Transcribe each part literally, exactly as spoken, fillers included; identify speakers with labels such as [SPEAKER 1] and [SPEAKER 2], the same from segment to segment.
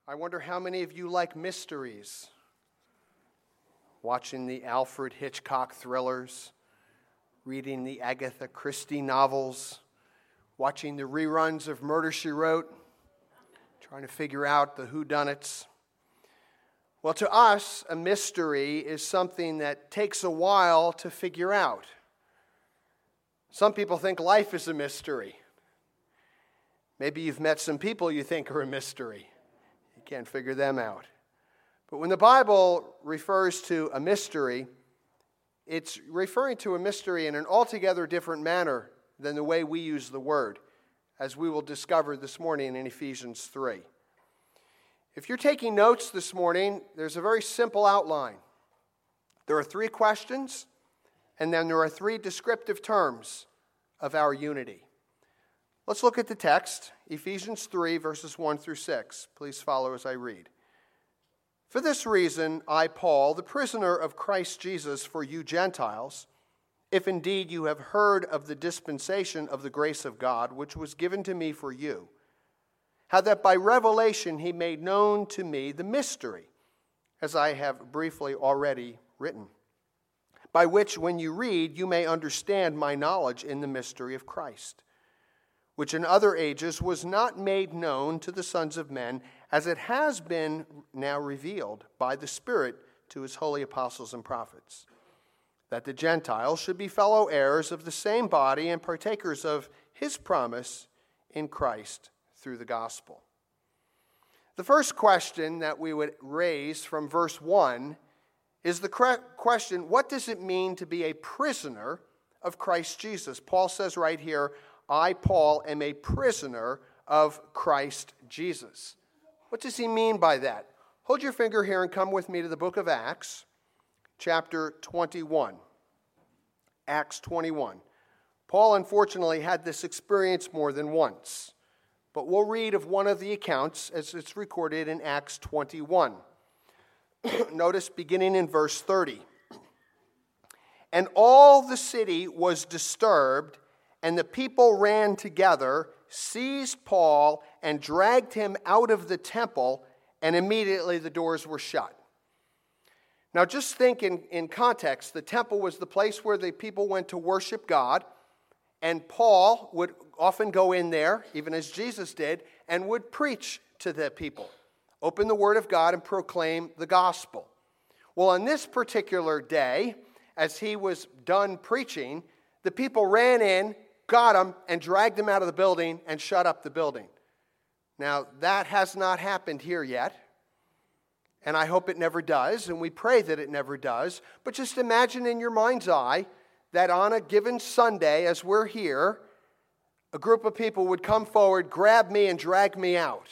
[SPEAKER 1] I wonder how many of you like mysteries? Watching the Alfred Hitchcock thrillers, reading the Agatha Christie novels, watching the reruns of Murder, She Wrote, trying to figure out the whodunits. Well, to us, a mystery is something that takes a while to figure out. Some people think life is a mystery. Maybe you've met some people you think are a mystery. You can't figure them out. But when the Bible refers to a mystery, it's referring to a mystery in an altogether different manner than the way we use the word, as we will discover this morning in Ephesians three. If you're taking notes this morning, there's a very simple outline. There are three questions, and then there are three descriptive terms of our unity. Let's look at the text, Ephesians three, verses one through six. Please follow as I read. For this reason, I, Paul, the prisoner of Christ Jesus for you Gentiles, if indeed you have heard of the dispensation of the grace of God, which was given to me for you, how that by revelation he made known to me the mystery, as I have briefly already written, by which when you read, you may understand my knowledge in the mystery of Christ, which in other ages was not made known to the sons of men, as it has been now revealed by the Spirit to his holy apostles and prophets, that the Gentiles should be fellow heirs of the same body and partakers of his promise in Christ through the gospel. The first question that we would raise from verse one is the question, what does it mean to be a prisoner of Christ Jesus? Paul says right here, I, Paul, am a prisoner of Christ Jesus. What does he mean by that? Hold your finger here and come with me to the book of Acts, chapter twenty-one. Acts twenty-one. Paul, unfortunately, had this experience more than once, but we'll read of one of the accounts as it's recorded in Acts twenty-one. Notice beginning in verse thirty. And all the city was disturbed, and the people ran together, seized Paul, and dragged him out of the temple, and immediately the doors were shut. Now just think in, in context, the temple was the place where the people went to worship God, and Paul would often go in there, even as Jesus did, and would preach to the people, open the word of God and proclaim the gospel. Well, on this particular day, as he was done preaching, the people ran in, got him, and dragged him out of the building and shut up the building. Now, that has not happened here yet, and I hope it never does, and we pray that it never does. But just imagine in your mind's eye that on a given Sunday, as we're here, a group of people would come forward, grab me, and drag me out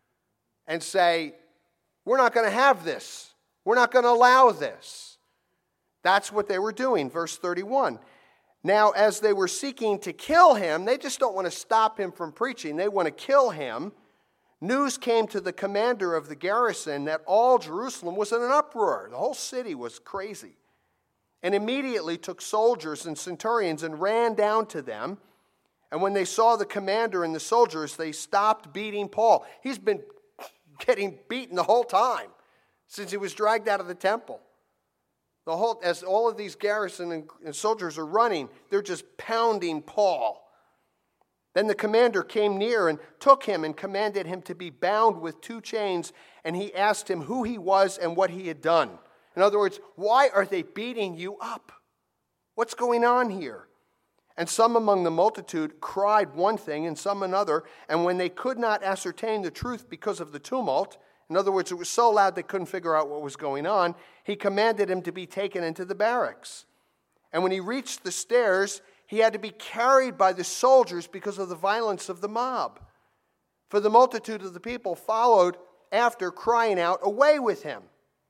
[SPEAKER 1] and say, we're not going to have this. We're not going to allow this. That's what they were doing. Verse thirty-one. Now, as they were seeking to kill him, they just don't want to stop him from preaching. They want to kill him. News came to the commander of the garrison that all Jerusalem was in an uproar. The whole city was crazy. And immediately took soldiers and centurions and ran down to them. And when they saw the commander and the soldiers, they stopped beating Paul. He's been getting beaten the whole time since he was dragged out of the temple. The whole, as all of these garrison and, and soldiers are running, they're just pounding Paul. Then the commander came near and took him and commanded him to be bound with two chains, and he asked him who he was and what he had done. In other words, why are they beating you up? What's going on here? And some among the multitude cried one thing and some another, and when they could not ascertain the truth because of the tumult, in other words, it was so loud they couldn't figure out what was going on, he commanded him to be taken into the barracks. And when he reached the stairs, he had to be carried by the soldiers because of the violence of the mob. For the multitude of the people followed after, crying out, "Away with him!"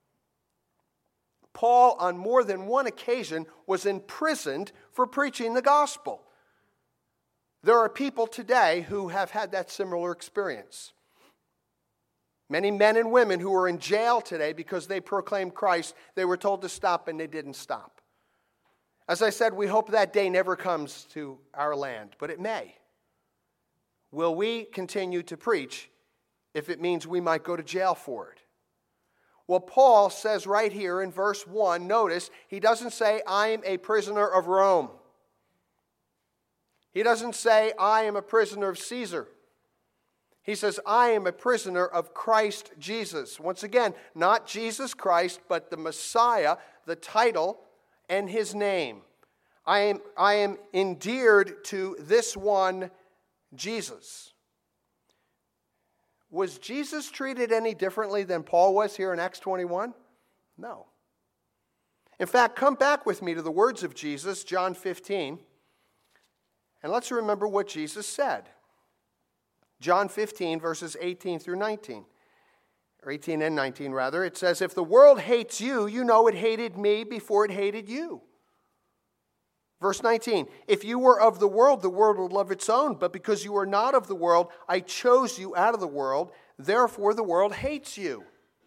[SPEAKER 1] Paul, on more than one occasion, was imprisoned for preaching the gospel. There are people today who have had that similar experience. Many men and women who are in jail today because they proclaimed Christ, they were told to stop and they didn't stop. As I said, we hope that day never comes to our land, but it may. Will we continue to preach if it means we might go to jail for it? Well, Paul says right here in verse one, notice, he doesn't say, I am a prisoner of Rome. He doesn't say, I am a prisoner of Caesar. He says, I am a prisoner of Christ Jesus. Once again, not Jesus Christ, but the Messiah, the title, and his name. I am, I am endeared to this one, Jesus. Was Jesus treated any differently than Paul was here in Acts twenty-one? No. In fact, come back with me to the words of Jesus, John fifteen, and let's remember what Jesus said. John fifteen, verses eighteen through nineteen. Or eighteen and nineteen, rather. It says, if the world hates you, you know it hated me before it hated you. Verse nineteen, if you were of the world, the world would love its own. But because you are not of the world, I chose you out of the world. Therefore, the world hates you.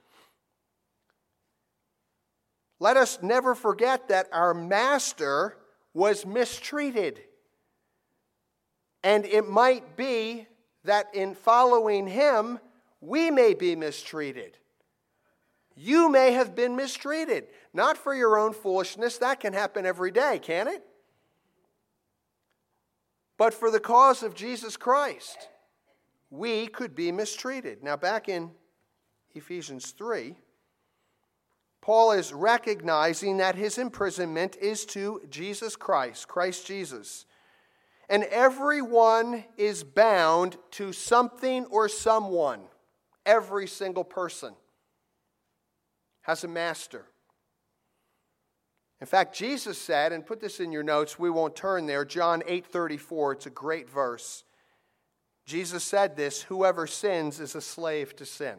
[SPEAKER 1] Let us never forget that our master was mistreated. And it might be that in following him, we may be mistreated. You may have been mistreated. Not for your own foolishness. That can happen every day, can it? But for the cause of Jesus Christ, we could be mistreated. Now, back in Ephesians three, Paul is recognizing that his imprisonment is to Jesus Christ, Christ Jesus. And everyone is bound to something or someone. Every single person has a master. In fact, Jesus said, and put this in your notes, we won't turn there, John eight thirty-four, it's a great verse. Jesus said this, whoever sins is a slave to sin.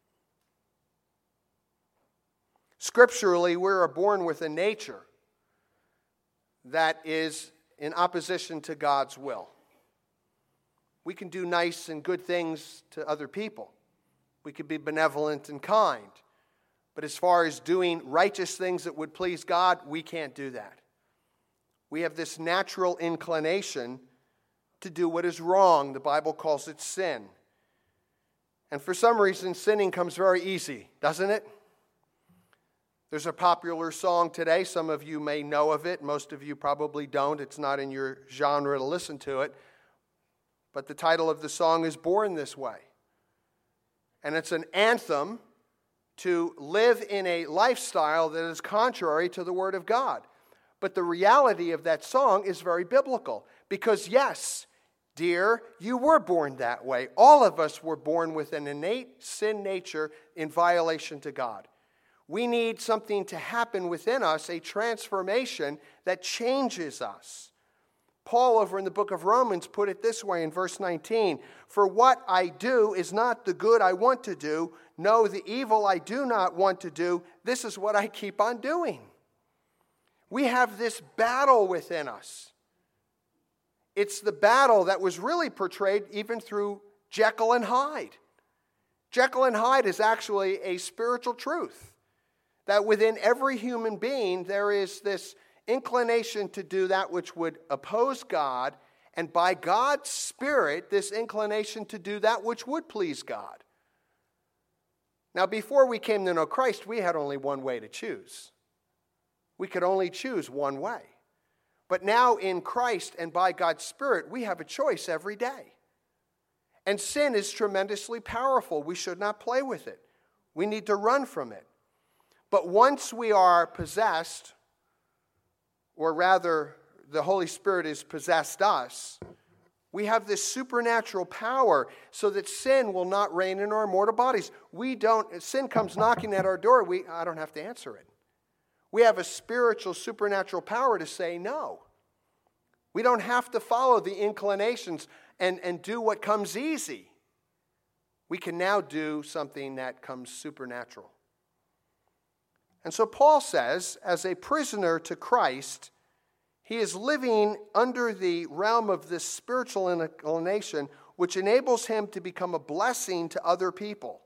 [SPEAKER 1] Scripturally, we are born with a nature that is in opposition to God's will. We can do nice and good things to other people. We can be benevolent and kind. But as far as doing righteous things that would please God, we can't do that. We have this natural inclination to do what is wrong. The Bible calls it sin. And for some reason, sinning comes very easy, doesn't it? There's a popular song today. Some of you may know of it. Most of you probably don't. It's not in your genre to listen to it. But the title of the song is Born This Way. And it's an anthem to live in a lifestyle that is contrary to the Word of God. But the reality of that song is very biblical. Because yes, dear, you were born that way. All of us were born with an innate sin nature in violation to God. We need something to happen within us, a transformation that changes us. Paul over in the book of Romans put it this way in verse nineteen, for what I do is not the good I want to do. No, the evil I do not want to do, this is what I keep on doing. We have this battle within us. It's the battle that was really portrayed even through Jekyll and Hyde. Jekyll and Hyde is actually a spiritual truth. That within every human being there is this inclination to do that which would oppose God, and by God's Spirit, this inclination to do that which would please God. Now, before we came to know Christ, we had only one way to choose. We could only choose one way. But now in Christ and by God's Spirit, we have a choice every day. And sin is tremendously powerful. We should not play with it. We need to run from it. But once we are possessed, or rather the Holy Spirit has possessed us, we have this supernatural power so that sin will not reign in our mortal bodies. We don't, if sin comes knocking at our door, we I don't have to answer it. We have a spiritual, supernatural power to say no. We don't have to follow the inclinations and, and do what comes easy. We can now do something that comes supernatural. And so Paul says, as a prisoner to Christ, he is living under the realm of this spiritual inclination, which enables him to become a blessing to other people.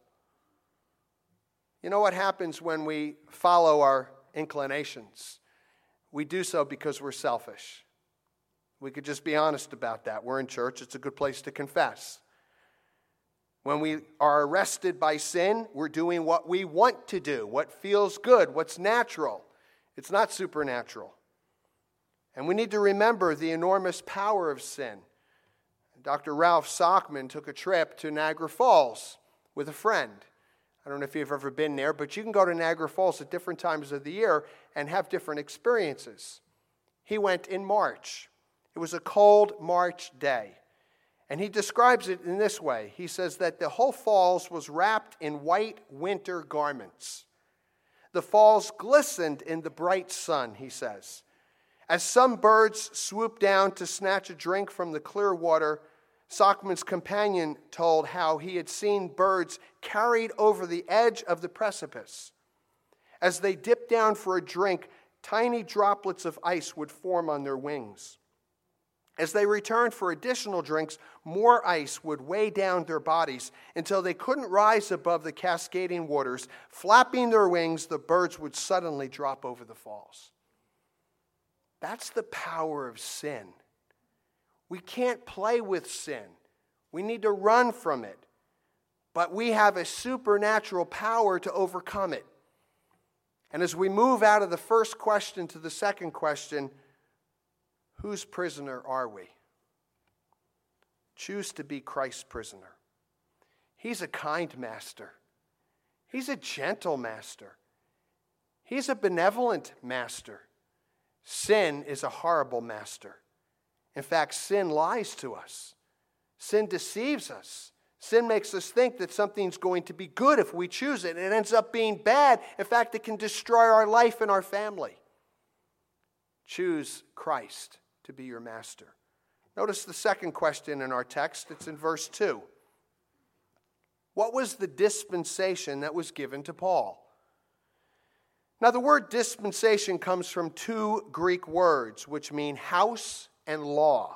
[SPEAKER 1] You know what happens when we follow our inclinations? We do so because we're selfish. We could just be honest about that. We're in church. It's a good place to confess. When we are arrested by sin, we're doing what we want to do, what feels good, what's natural. It's not supernatural. And we need to remember the enormous power of sin. Doctor Ralph Sockman took a trip to Niagara Falls with a friend. I don't know if you've ever been there, but you can go to Niagara Falls at different times of the year and have different experiences. He went in March. It was a cold March day. And he describes it in this way. He says that the whole falls was wrapped in white winter garments. The falls glistened in the bright sun, he says. As some birds swooped down to snatch a drink from the clear water, Sockman's companion told how he had seen birds carried over the edge of the precipice. As they dipped down for a drink, tiny droplets of ice would form on their wings. As they returned for additional drinks, more ice would weigh down their bodies until they couldn't rise above the cascading waters. Flapping their wings, the birds would suddenly drop over the falls. That's the power of sin. We can't play with sin. We need to run from it. But we have a supernatural power to overcome it. And as we move out of the first question to the second question, whose prisoner are we? Choose to be Christ's prisoner. He's a kind master. He's a gentle master. He's a benevolent master. Sin is a horrible master. In fact, sin lies to us. Sin deceives us. Sin makes us think that something's going to be good if we choose it, and it ends up being bad. In fact, it can destroy our life and our family. Choose Christ to be your master. Notice the second question in our text. It's in verse two. What was the dispensation that was given to Paul? Now, the word dispensation comes from two Greek words, which mean house and law.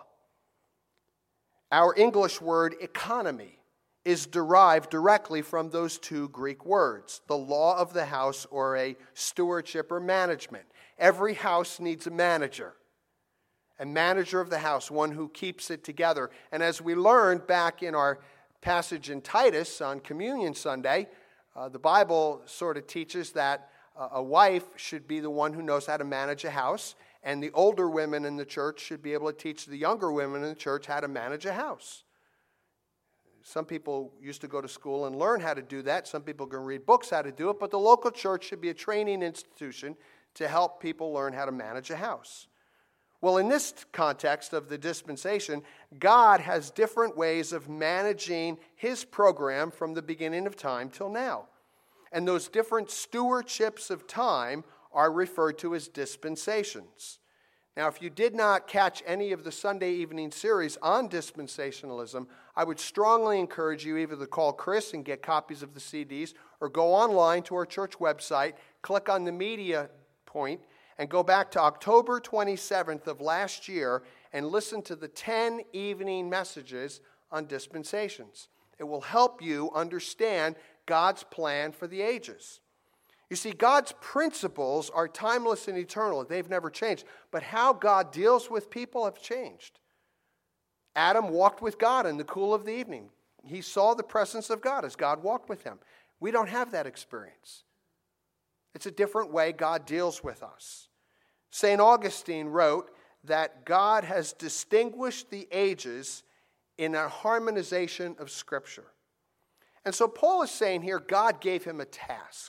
[SPEAKER 1] Our English word economy is derived directly from those two Greek words, the law of the house or a stewardship or management. Every house needs a manager. A manager of the house, one who keeps it together. And as we learned back in our passage in Titus on Communion Sunday, uh, the Bible sort of teaches that uh, a wife should be the one who knows how to manage a house, and the older women in the church should be able to teach the younger women in the church how to manage a house. Some people used to go to school and learn how to do that. Some people can read books how to do it, but the local church should be a training institution to help people learn how to manage a house. Well, in this context of the dispensation, God has different ways of managing his program from the beginning of time till now. And those different stewardships of time are referred to as dispensations. Now, if you did not catch any of the Sunday evening series on dispensationalism, I would strongly encourage you either to call Chris and get copies of the C Ds or go online to our church website, click on the media point, and go back to October twenty-seventh of last year and listen to the ten evening messages on dispensations. It will help you understand God's plan for the ages. You see, God's principles are timeless and eternal. They've never changed. But how God deals with people have changed. Adam walked with God in the cool of the evening. He saw the presence of God as God walked with him. We don't have that experience. It's a different way God deals with us. Saint Augustine wrote that God has distinguished the ages in a harmonization of Scripture. And so Paul is saying here, God gave him a task.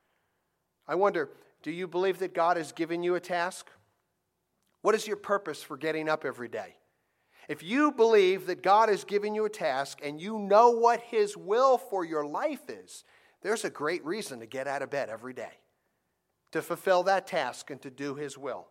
[SPEAKER 1] I wonder, do you believe that God has given you a task? What is your purpose for getting up every day? If you believe that God has given you a task and you know what his will for your life is, there's a great reason to get out of bed every day, to fulfill that task and to do his will.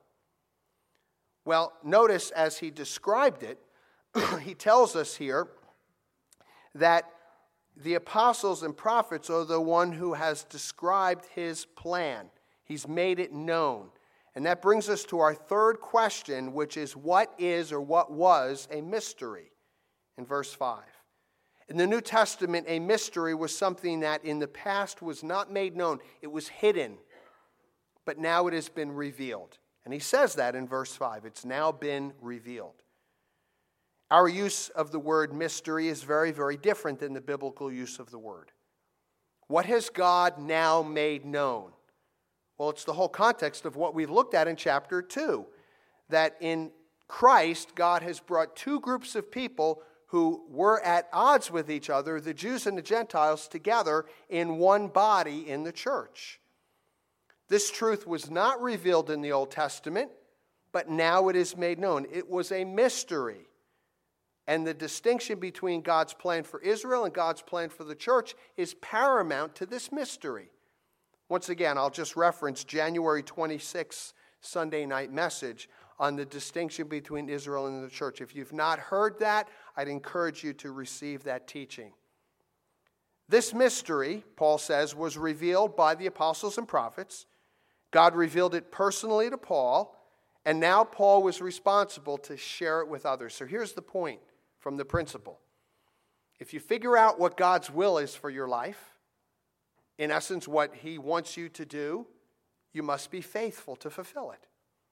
[SPEAKER 1] Well, notice as he described it, he tells us here that the apostles and prophets are the one who has described his plan. He's made it known. And that brings us to our third question, which is what is or what was a mystery? In verse five. In the New Testament, a mystery was something that in the past was not made known. It was hidden. But now it has been revealed. And he says that in verse five. It's now been revealed. Our use of the word mystery is very, very different than the biblical use of the word. What has God now made known? Well, it's the whole context of what we've looked at in chapter two, that in Christ, God has brought two groups of people who were at odds with each other, the Jews and the Gentiles, together in one body in the church. This truth was not revealed in the Old Testament, but now it is made known. It was a mystery. And the distinction between God's plan for Israel and God's plan for the church is paramount to this mystery. Once again, I'll just reference January twenty-sixth Sunday night message on the distinction between Israel and the church. If you've not heard that, I'd encourage you to receive that teaching. This mystery, Paul says, was revealed by the apostles and prophets. God revealed it personally to Paul, and now Paul was responsible to share it with others. So here's the point from the principle. If you figure out what God's will is for your life, in essence, what he wants you to do, you must be faithful to fulfill it.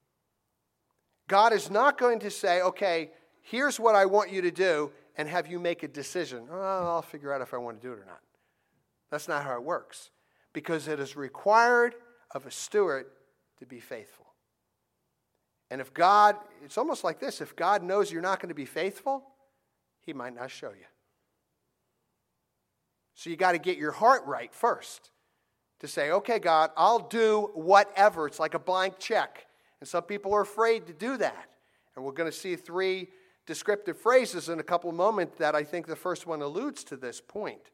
[SPEAKER 1] God is not going to say, okay, here's what I want you to do, and have you make a decision. Oh, I'll figure out if I want to do it or not. That's not how it works. Because it is required of a steward to be faithful. And if God, it's almost like this, if God knows you're not going to be faithful, he might not show you. So you got to get your heart right first to say, okay, God, I'll do whatever. It's like a blank check. And some people are afraid to do that. And we're going to see three descriptive phrases in a couple of moments that I think the first one alludes to this point.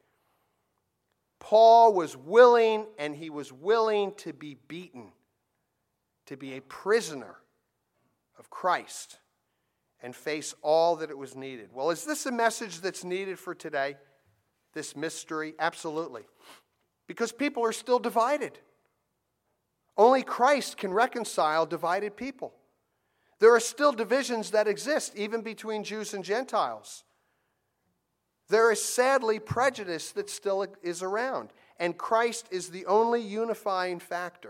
[SPEAKER 1] Paul was willing, and he was willing to be beaten, to be a prisoner of Christ, and face all that it was needed. Well, is this a message that's needed for today? This mystery? Absolutely. Because people are still divided. Only Christ can reconcile divided people. There are still divisions that exist, even between Jews and Gentiles. There is sadly prejudice that still is around, and Christ is the only unifying factor.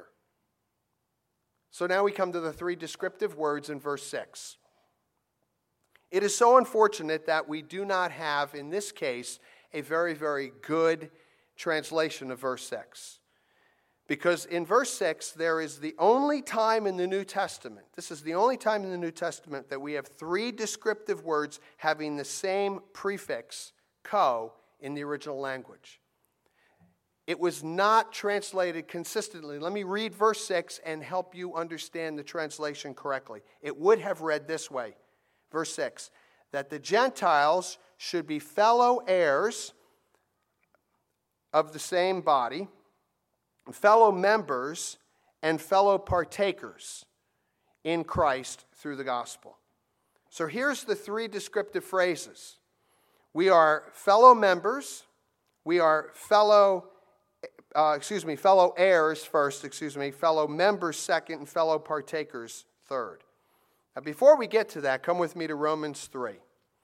[SPEAKER 1] So now we come to the three descriptive words in verse six. It is so unfortunate that we do not have, in this case, a very, very good translation of verse six. Because in verse six, there is the only time in the New Testament, this is the only time in the New Testament that we have three descriptive words having the same prefix, ko, in the original language. It was not translated consistently. Let me read verse six and help you understand the translation correctly. It would have read this way, verse six, that the Gentiles should be fellow heirs of the same body, fellow members, and fellow partakers in Christ through the gospel. So here's the three descriptive phrases. We are fellow members, we are fellow, uh, excuse me, fellow heirs first, excuse me, fellow members second, and fellow partakers third. Now before we get to that, come with me to Romans three.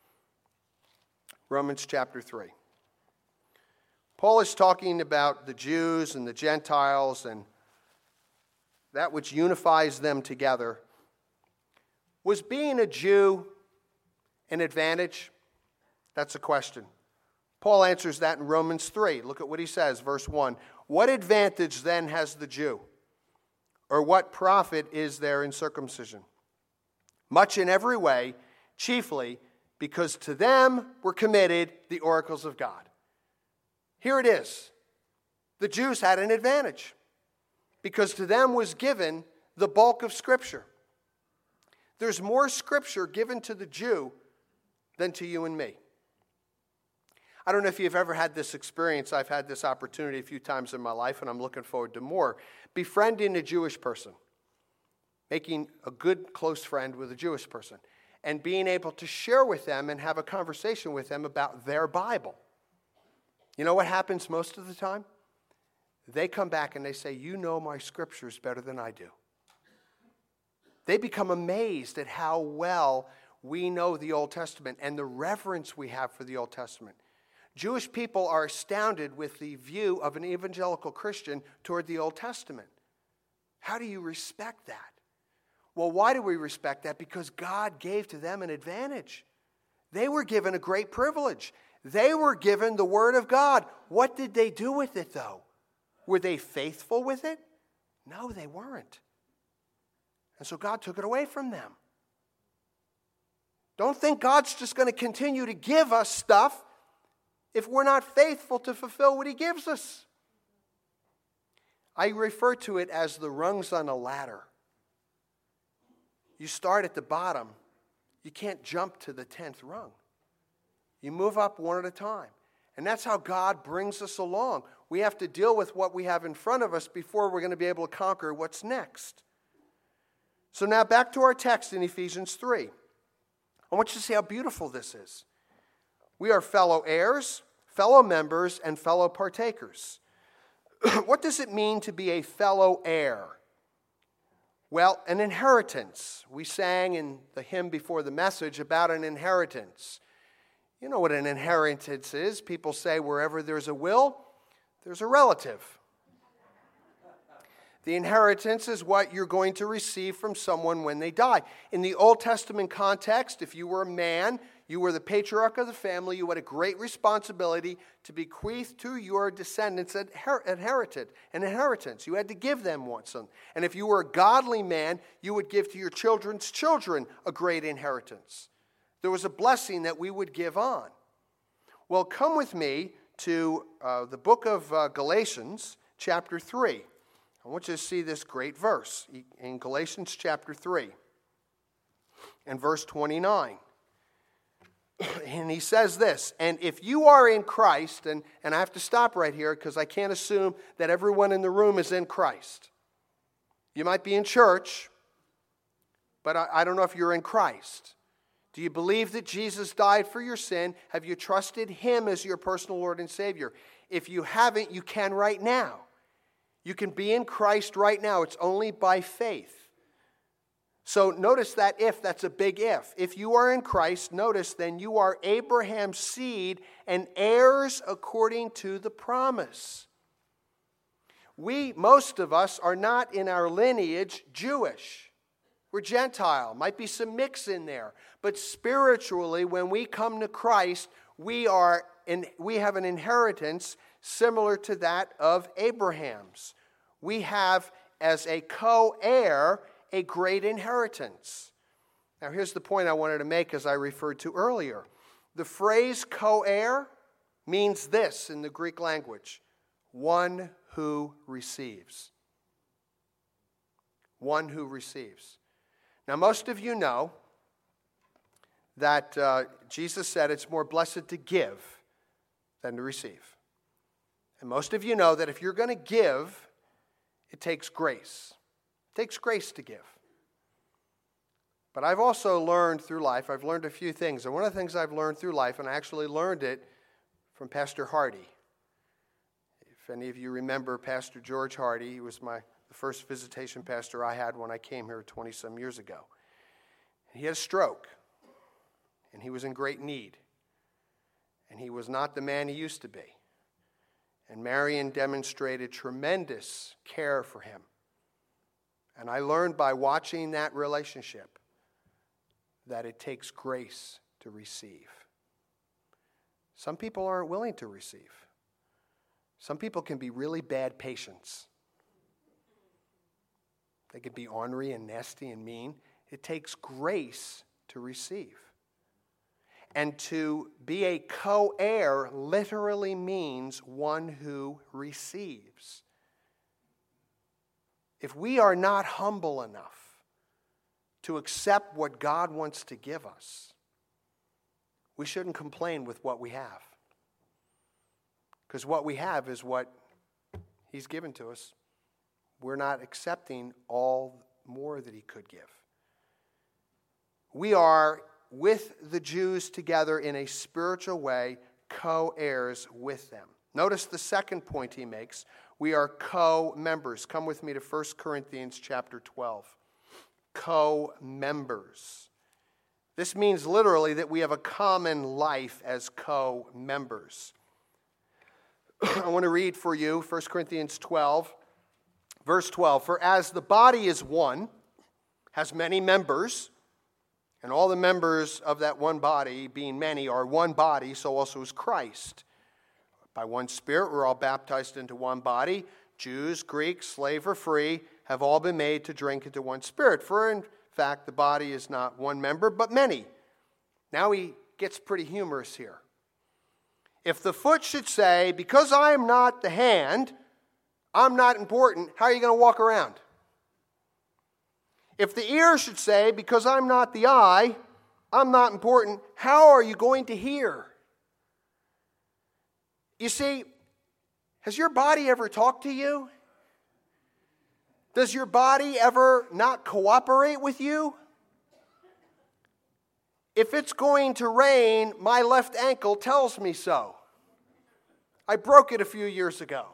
[SPEAKER 1] Romans chapter three. Paul is talking about the Jews and the Gentiles and that which unifies them together. Was being a Jew an advantage? That's a question. Paul answers that in Romans three. Look at what he says, verse one. What advantage then has the Jew? Or what profit is there in circumcision? Much in every way, chiefly because to them were committed the oracles of God. Here it is. The Jews had an advantage because to them was given the bulk of Scripture. There's more Scripture given to the Jew than to you and me. I don't know if you've ever had this experience. I've had this opportunity a few times in my life, and I'm looking forward to more. Befriending a Jewish person, making a good, close friend with a Jewish person, and being able to share with them and have a conversation with them about their Bible. You know what happens most of the time? They come back and they say, you know my scriptures better than I do. They become amazed at how well we know the Old Testament and the reverence we have for the Old Testament. Jewish people are astounded with the view of an evangelical Christian toward the Old Testament. How do you respect that? Well, why do we respect that? Because God gave to them an advantage. They were given a great privilege. They were given the Word of God. What did they do with it, though? Were they faithful with it? No, they weren't. And so God took it away from them. Don't think God's just going to continue to give us stuff if we're not faithful to fulfill what He gives us. I refer to it as the rungs on a ladder. You start at the bottom. You can't jump to the tenth rung. You move up one at a time. And that's how God brings us along. We have to deal with what we have in front of us before we're going to be able to conquer what's next. So now back to our text in Ephesians three. I want you to see how beautiful this is. We are fellow heirs, fellow members, and fellow partakers. What does it mean to be a fellow heir? Well, an inheritance. We sang in the hymn before the message about an inheritance. You know what an inheritance is. People say wherever there's a will, there's a relative. The inheritance is what you're going to receive from someone when they die. In the Old Testament context, if you were a man, you were the patriarch of the family, you had a great responsibility to bequeath to your descendants an inherited, an inheritance. You had to give them one. And if you were a godly man, you would give to your children's children a great inheritance. There was a blessing that we would give on. Well, come with me to uh, the book of uh, Galatians, chapter three. I want you to see this great verse in Galatians chapter three and verse twenty-nine. And he says this, and if you are in Christ, and, and I have to stop right here because I can't assume that everyone in the room is in Christ. You might be in church, but I, I don't know if you're in Christ. Do you believe that Jesus died for your sin? Have you trusted Him as your personal Lord and Savior? If you haven't, you can right now. You can be in Christ right now. It's only by faith. So notice that if, that's a big if. If you are in Christ, notice then you are Abraham's seed and heirs according to the promise. We, most of us, are not in our lineage Jewish. We're Gentile. Might be some mix in there. But spiritually, when we come to Christ, we are in, we have an inheritance similar to that of Abraham's. We have, as a co-heir, a great inheritance. Now, here's the point I wanted to make as I referred to earlier. The phrase co-heir means this in the Greek language: one who receives. One who receives. Now, most of you know that uh, Jesus said it's more blessed to give than to receive. And most of you know that if you're going to give, it takes grace. It takes grace to give. But I've also learned through life, I've learned a few things. And one of the things I've learned through life, and I actually learned it from Pastor Hardy. If any of you remember Pastor George Hardy, he was my the first visitation pastor I had when I came here twenty-some years ago. He had a stroke, and he was in great need. And he was not the man he used to be. And Marion demonstrated tremendous care for him. And I learned by watching that relationship that it takes grace to receive. Some people aren't willing to receive. Some people can be really bad patients. They can be ornery and nasty and mean. It takes grace to receive. And to be a co-heir literally means one who receives. If we are not humble enough to accept what God wants to give us, we shouldn't complain with what we have. Because what we have is what He's given to us. We're not accepting all more that He could give. We are, with the Jews together in a spiritual way, co-heirs with them. Notice the second point he makes. We are co-members. Come with me to First Corinthians chapter twelve. Co-members. This means literally that we have a common life as co-members. I want to read for you First Corinthians twelve, verse twelve. For as the body is one, has many members, And all the members of that one body, being many, are one body, so also is Christ. By one Spirit, we're all baptized into one body. Jews, Greeks, slave or free, have all been made to drink into one Spirit. For in fact, the body is not one member, but many. Now he gets pretty humorous here. If the foot should say, because I am not the hand, I'm not important, how are you going to walk around? If the ear should say, because I'm not the eye, I'm not important, how are you going to hear? You see, has your body ever talked to you? Does your body ever not cooperate with you? If it's going to rain, my left ankle tells me so. I broke it a few years ago.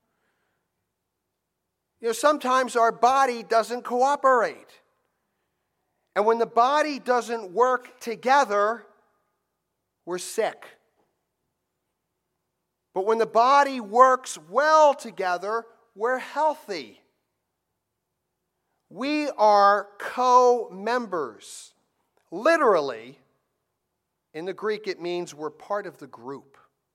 [SPEAKER 1] You know, sometimes our body doesn't cooperate. And when the body doesn't work together, we're sick. But when the body works well together, we're healthy. We are co-members. Literally, in the Greek, it means we're part of the group.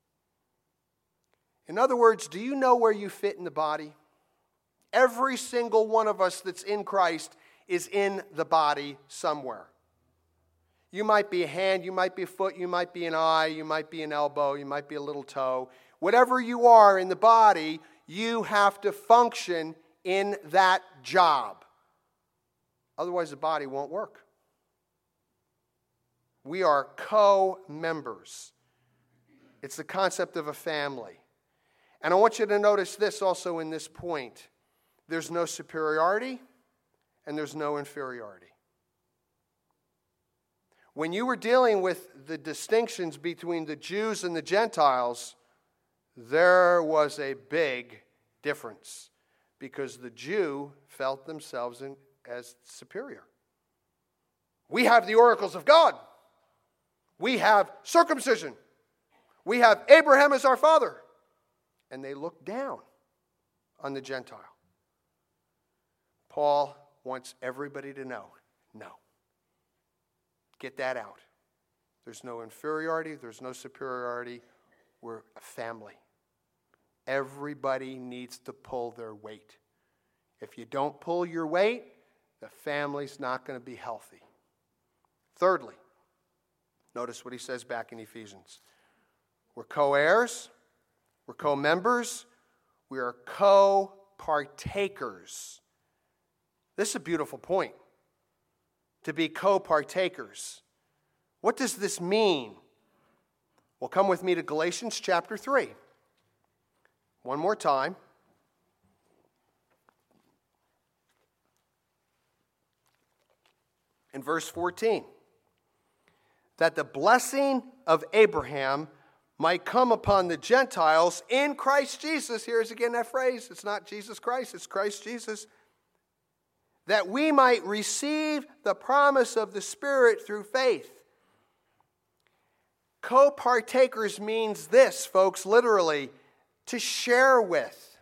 [SPEAKER 1] In other words, do you know where you fit in the body? Every single one of us that's in Christ is in the body somewhere. You might be a hand, you might be a foot, you might be an eye, you might be an elbow, you might be a little toe. Whatever you are in the body, you have to function in that job. Otherwise, the body won't work. We are co-members. It's the concept of a family. And I want you to notice this also in this point. There's no superiority and there's no inferiority. When you were dealing with the distinctions between the Jews and the Gentiles, there was a big difference because the Jew felt themselves in, as superior. We have the oracles of God. We have circumcision. We have Abraham as our father. And they looked down on the Gentile. Paul wants everybody to know, no. Get that out. There's no inferiority. There's no superiority. We're a family. Everybody needs to pull their weight. If you don't pull your weight, the family's not going to be healthy. Thirdly, notice what he says back in Ephesians. We're co-heirs. We're co-members. We are co-partakers. This is a beautiful point. To be co-partakers. What does this mean? Well, come with me to Galatians chapter three. One more time. In verse fourteen. That the blessing of Abraham might come upon the Gentiles in Christ Jesus. Here's again that phrase. It's not Jesus Christ, it's Christ Jesus. That we might receive the promise of the Spirit through faith. Co-partakers means this, folks, literally, to share with.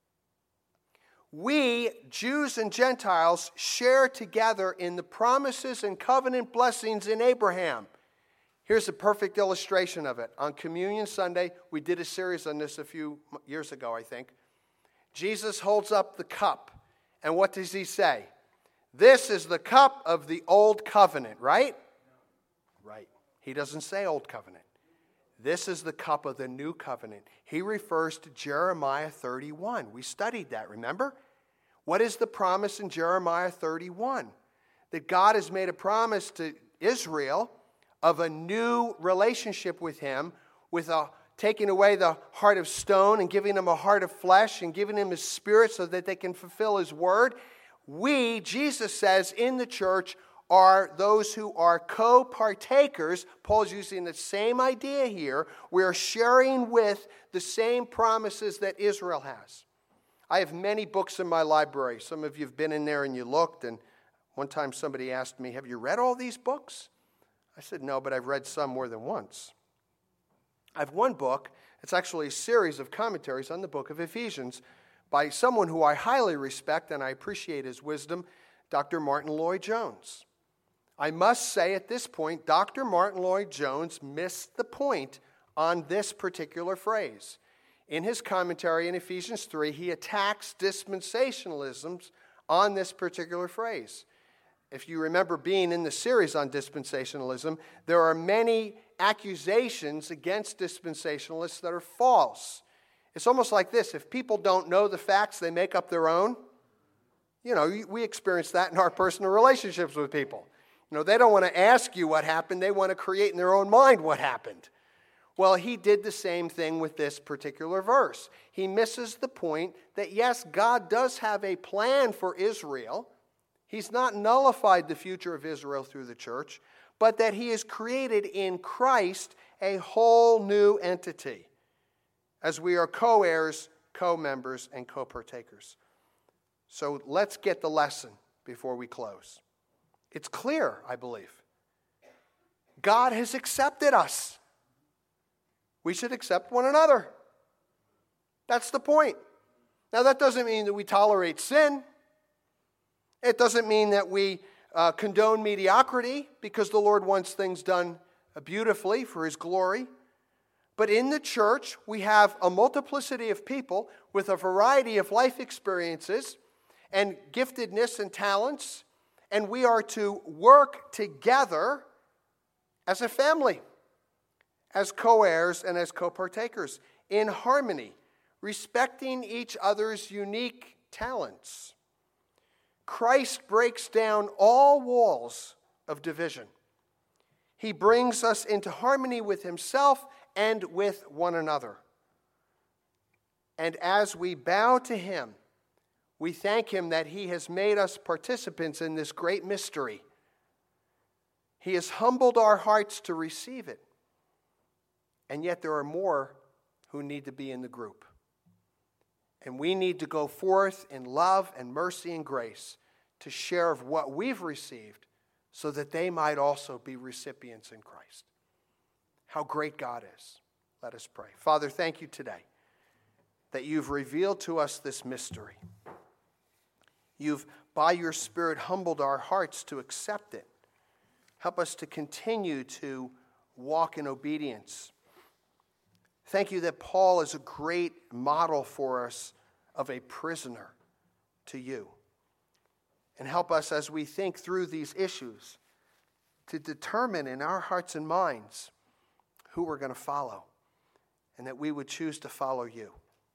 [SPEAKER 1] We, Jews and Gentiles, share together in the promises and covenant blessings in Abraham. Here's a perfect illustration of it. On Communion Sunday, we did a series on this a few years ago, I think. Jesus holds up the cup. And what does he say? This is the cup of the old covenant, right? Right. He doesn't say old covenant. This is the cup of the new covenant. He refers to Jeremiah thirty-one. We studied that, remember? What is the promise in Jeremiah thirty-one? That God has made a promise to Israel of a new relationship with him, with a taking away the heart of stone and giving them a heart of flesh and giving them his Spirit so that they can fulfill his word. We, Jesus says, in the church are those who are co-partakers. Paul's using the same idea here. We are sharing with the same promises that Israel has. I have many books in my library. Some of you have been in there and you looked, and one time somebody asked me, have you read all these books? I said, no, but I've read some more than once. I have one book. It's actually a series of commentaries on the book of Ephesians by someone who I highly respect and I appreciate his wisdom, Doctor Martin Lloyd-Jones. I must say at this point, Doctor Martin Lloyd-Jones missed the point on this particular phrase. In his commentary in Ephesians three, he attacks dispensationalisms on this particular phrase. If you remember being in the series on dispensationalism, there are many accusations against dispensationalists that are false. It's almost like this: if people don't know the facts, they make up their own. You know, we experience that in our personal relationships with people. You know, they don't want to ask you what happened. They want to create in their own mind what happened. Well, he did the same thing with this particular verse. He misses the point that, yes, God does have a plan for Israel. He's not nullified the future of Israel through the church, but that he has created in Christ a whole new entity, as we are co-heirs, co-members, and co-partakers. So let's get the lesson before we close. It's clear, I believe. God has accepted us. We should accept one another. That's the point. Now, that doesn't mean that we tolerate sin. It doesn't mean that we uh, condone mediocrity, because the Lord wants things done beautifully for his glory. But in the church, we have a multiplicity of people with a variety of life experiences and giftedness and talents, and we are to work together as a family, as co-heirs and as co-partakers, in harmony, respecting each other's unique talents. Christ breaks down all walls of division. He brings us into harmony with himself and with one another. And as we bow to him, we thank him that he has made us participants in this great mystery. He has humbled our hearts to receive it. And yet there are more who need to be in the group. And we need to go forth in love and mercy and grace to share of what we've received, so that they might also be recipients in Christ. How great God is. Let us pray. Father, thank you today that you've revealed to us this mystery. You've, by your Spirit, humbled our hearts to accept it. Help us to continue to walk in obedience. Thank you that Paul is a great model for us of a prisoner to you. And help us as we think through these issues to determine in our hearts and minds who we're going to follow, and that we would choose to follow you.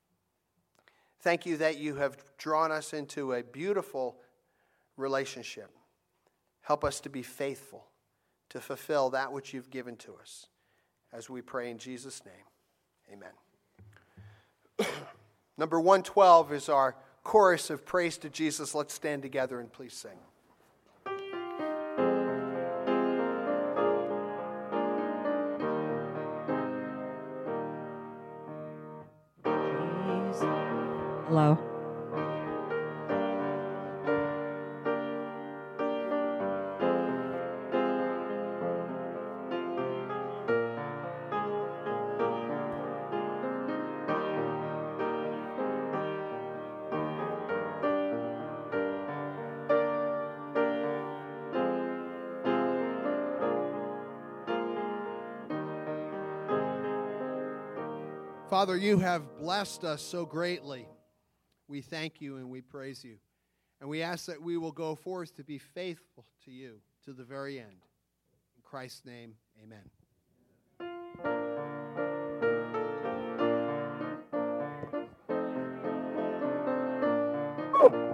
[SPEAKER 1] Thank you that you have drawn us into a beautiful relationship. Help us to be faithful, to fulfill that which you've given to us. As we pray in Jesus' name, amen. Number one twelve is our chorus of praise to Jesus. Let's stand together and please sing.
[SPEAKER 2] Hello.
[SPEAKER 1] Father, you have blessed us so greatly. We thank you and we praise you. And we ask that we will go forth to be faithful to you to the very end. In Christ's name, amen.